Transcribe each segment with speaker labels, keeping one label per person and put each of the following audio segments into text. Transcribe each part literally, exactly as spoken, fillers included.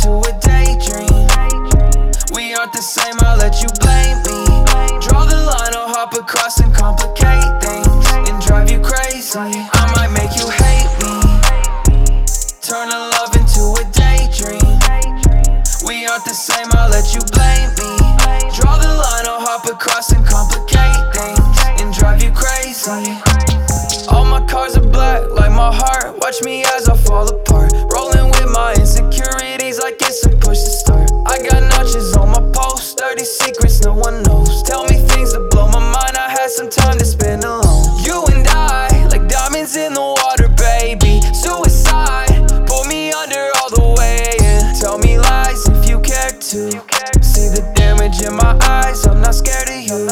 Speaker 1: into a daydream. We aren't the same, I'll let you blame me. Draw the line, I'll hop across and complicate things and drive you crazy. I might make you hate me, turn a love into a daydream. We aren't the same, I'll let you blame me. Draw the line, I'll hop across and complicate things and drive you crazy. All my cars are black, like my heart. Watch me as I fall apart. Rolling with my insecurities like it's a push to start. I got notches on my pulse, dirty secrets no one knows. Tell me things that blow my mind, I had some time to spend alone. You and I, like diamonds in the water, baby. Suicide, pull me under all the way, and tell me lies if you care to. See the damage in my eyes, I'm not scared of you.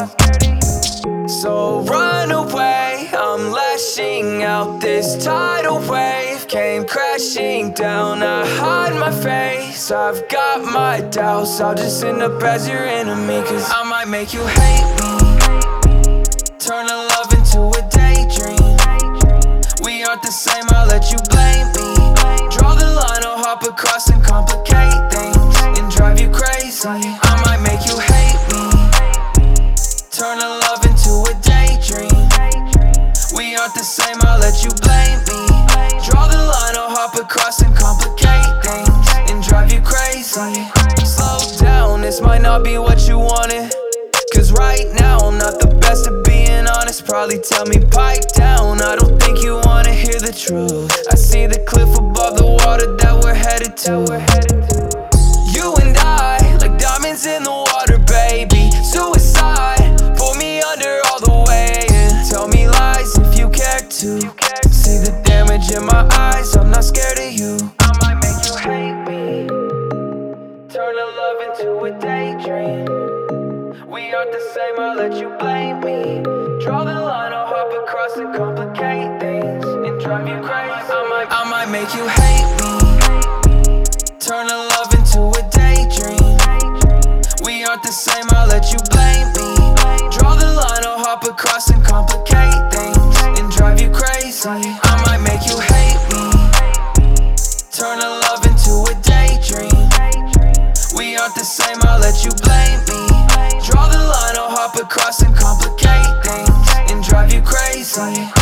Speaker 1: So run away, I'm lashing out. This tidal wave came crashing down. I hide my face, I've got my doubts. I'll just end up as your enemy, cause I might make you hate me, turn a love into a daydream. We aren't the same, I'll let you blame me. Draw the line, I'll hop across and complicate things and drive you crazy. I might make you hate me, turn a love into a daydream. We aren't the same, I'll let you blame me. Draw the line, I'll hop across and complicate things and drive you crazy. Slow down, this might not be what you wanted, cause right now I'm not the best at being honest. Probably tell me pipe down, I don't think you wanna hear the truth. I see the cliff above the water that we're headed to. You and I, like diamonds in the water, baby. Suicide, pull me under all the way, and tell me lies if you care to. See the damage in my eyes, I'm not scared of you. I might make you hate me, turn a love into a daydream. We aren't the same, I'll let you blame me. Draw the line, I'll hop across and complicate things and drive you crazy. I might, I might make you hate me, turn a love into a daydream. We aren't the same, I'll let you blame me. Draw the line, I'll hop across and complicate things and drive you crazy. I might make you hate me, turn a love into a daydream. We aren't the same, I'll let you blame me. Draw the line, I'll hop across and complicate things and drive you crazy.